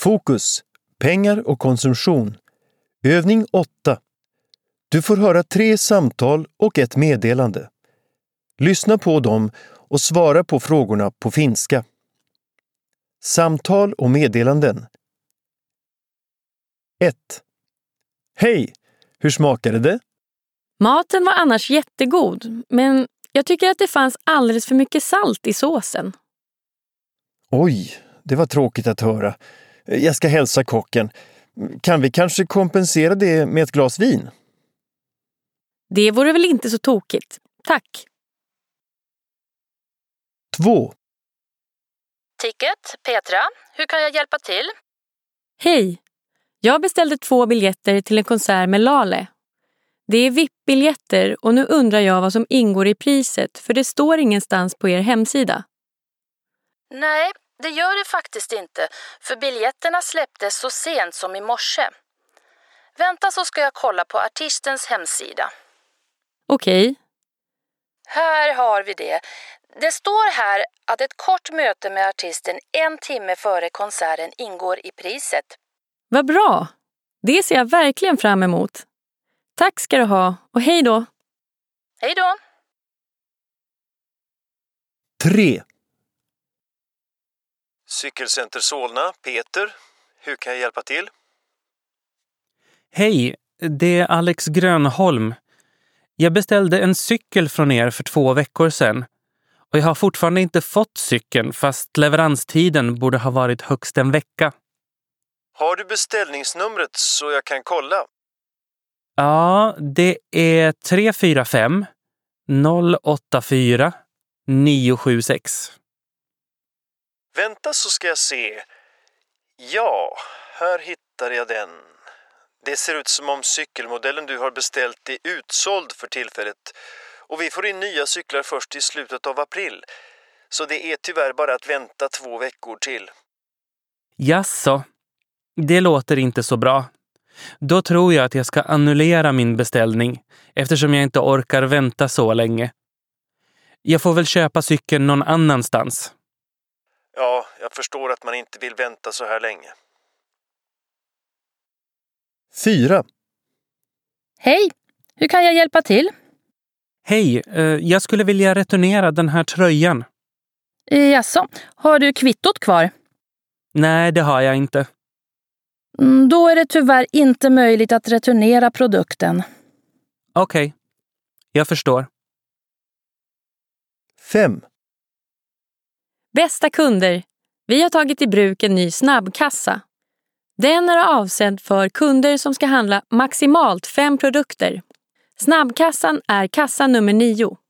Fokus, pengar och konsumtion. Övning 8. Du får höra 3 samtal och ett meddelande. Lyssna på dem och svara på frågorna på finska. Samtal och meddelanden. 1. Hej, hur smakade det? Maten var annars jättegod, men jag tycker att det fanns alldeles för mycket salt i såsen. Oj, det var tråkigt att höra. Jag ska hälsa kocken. Kan vi kanske kompensera det med ett glas vin? Det vore väl inte så tokigt. Tack. 2. Ticket, Petra. Hur kan jag hjälpa till? Hej. Jag beställde 2 biljetter till en konsert med Lale. Det är VIP-biljetter och nu undrar jag vad som ingår i priset, för det står ingenstans på er hemsida. Nej, det gör det faktiskt inte, för biljetterna släpptes så sent som i morse. Vänta så ska jag kolla på artistens hemsida. Okej. Här har vi det. Det står här att ett kort möte med artisten 1 timme före konserten ingår i priset. Vad bra. Det ser jag verkligen fram emot. Tack ska du ha och hej då. Hej då. 3. Cykelcenter Solna, Peter. Hur kan jag hjälpa till? Hej, det är Alex Grönholm. Jag beställde en cykel från er för 2 veckor sedan. Och jag har fortfarande inte fått cykeln, fast leveranstiden borde ha varit högst en vecka. Har du beställningsnumret så jag kan kolla? Ja, det är 345 084 976. Vänta så ska jag se. Ja, här hittar jag den. Det ser ut som om cykelmodellen du har beställt är utsåld för tillfället. Och vi får in nya cyklar först i slutet av april. Så det är tyvärr bara att vänta 2 veckor till. Jaså, det låter inte så bra. Då tror jag att jag ska annullera min beställning eftersom jag inte orkar vänta så länge. Jag får väl köpa cykeln någon annanstans. Ja, jag förstår att man inte vill vänta så här länge. 4. Hej, hur kan jag hjälpa till? Hej, jag skulle vilja returnera den här tröjan. Jaså, har du kvittot kvar? Nej, det har jag inte. Då är det tyvärr inte möjligt att returnera produkten. Okej, jag förstår. 5. Bästa kunder, vi har tagit i bruk en ny snabbkassa. Den är avsedd för kunder som ska handla maximalt 5 produkter. Snabbkassan är kassa nummer 9.